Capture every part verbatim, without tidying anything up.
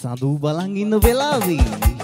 සඳු බලන් ඉන්න වෙලාවේ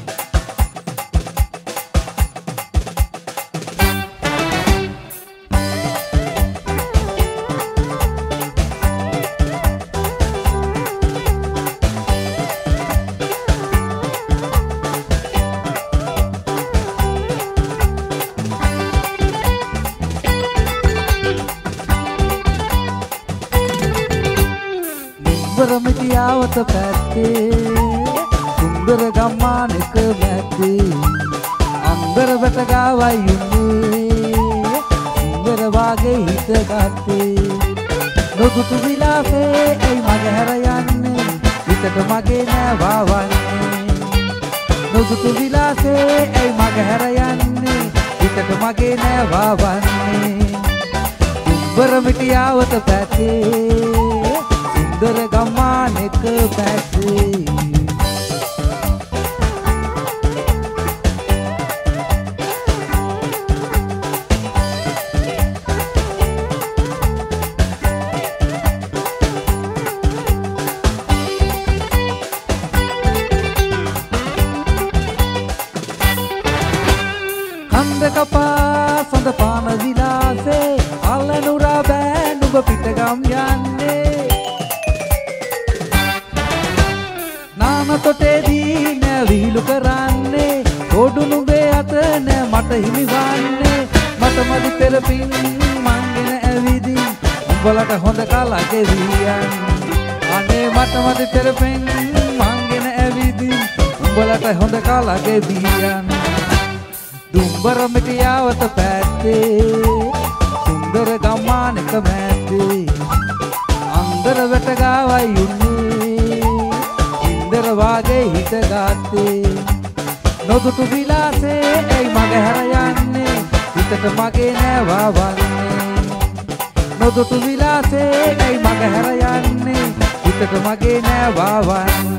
මිටියාවත පැත්තේ සුන්දර ගම්මානක මැද්දේ අම්බර වැට ගාවයි උන්නේ සුන්දර වාගේ හිත ගත්තේ නොදුටු විලාසේ ඇයි මගේ හැර යන්නේ හිතට මගේ නෑ වාවන්නේ නොදුටු විලාසේ ඇයි මගේ හැර යන්නේ හිතට මගේ නෑ වාවන්නේ උඹර මිටියාවත පැත්තේ සුන්දර ගම්මානක පැත්තේ කන්ද කපා සඳ පාන විලාසේ අල්ලනුරා බෑ නුඹ පිටගම් යන්නේ තොටේදී නෑ විහිළු කරන්නේ ගොඩු නුඹේ අත නෑ මට හිමි වන්නේ මට මදි පෙරපින් මංගෙන ඇවිදින් උඹලට හොඳ කාලා ගෙවියන් අනේ මට මදි පෙරපින් මංගෙන ඇවිදින් උඹලට හොඳ කාලා ගෙවියන් දුම්බර මිටියාවත පැත්තේ සුන්දර ගම්මානක මැද්දේ අන්දර වැට ගාවයි උන්නේ වාගේ හිත ගත්තේ නොදුටු විලාසේ ඇයි මගේ හැර යන්නේ හිතට මගේ නෑ වාවන්නේ නොදුටු විලාසේ ඇයි මගේ හැර යන්නේ හිතට මගේ නෑ වාවන්නේ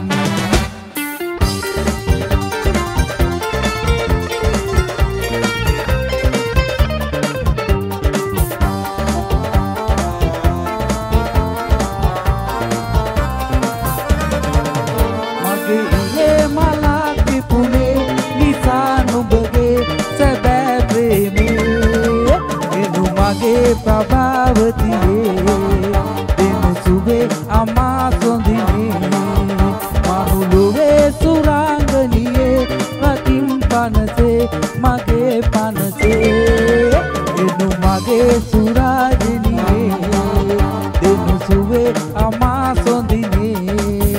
ප්‍රභාවතියේ දෙනු සුවේ අමා සොඳිනේ මහුලුවේ සුරංගනියේ රකින් පනසේ මගේ පනසේ එනු මගේ සුරාජනියේ දෙනු සුවේ අමා සොඳිනේ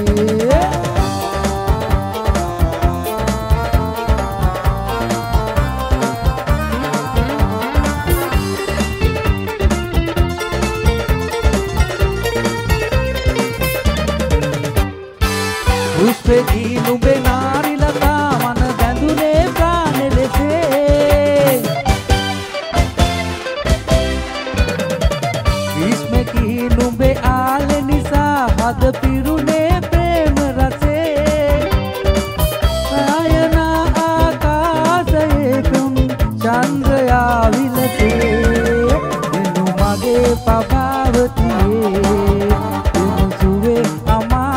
පුෂ්පෙදී නුඹේ නාරි ලතා මන බැඳුනේ ප්‍රාණ ලෙසේ විස්මකී නුඹේ ආල නිසා හද පිරුනේ ප්‍රේම රසේ සායනා ආකාශයේ තුන් චන්ද්‍රයා විලසේ එනු මගේ පබාවතියේ එනු සුවේ අමා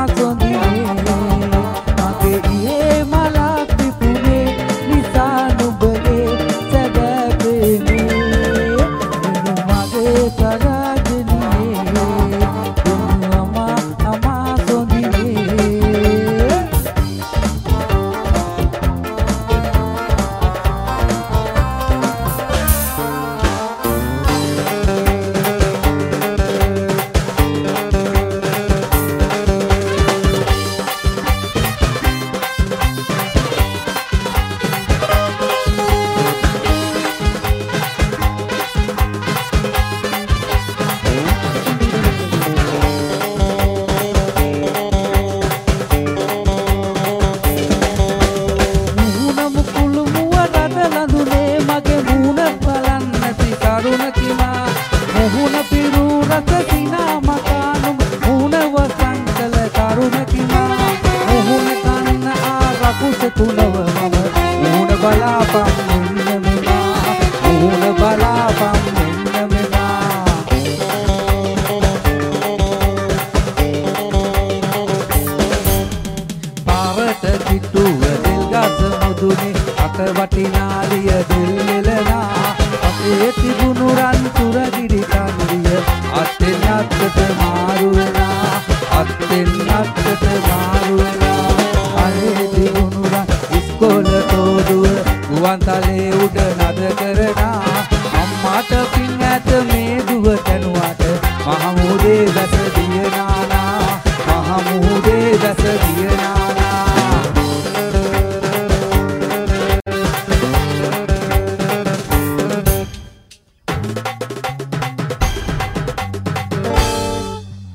රවට කිට්ටුව දෙල් ගස මුදුනේ අත වටිනාලිය දෙල්ලෙලනා අපේ තිබුණු රන් තුරගිරි කන්දිය අත්ෙන් අත්තට මාරු වෙනා අත්ෙන් අත්තට මාරු වෙනා අනේ තිබුණු රන් ඉස්කෝලේ තෝදුව ගුවන්තලේ උඩ නද කරනා අම්මාට පින් ඇත මේ දුව කැනුවට මහමුදේ දැස දිය නානා මහමුදේ දැස දිය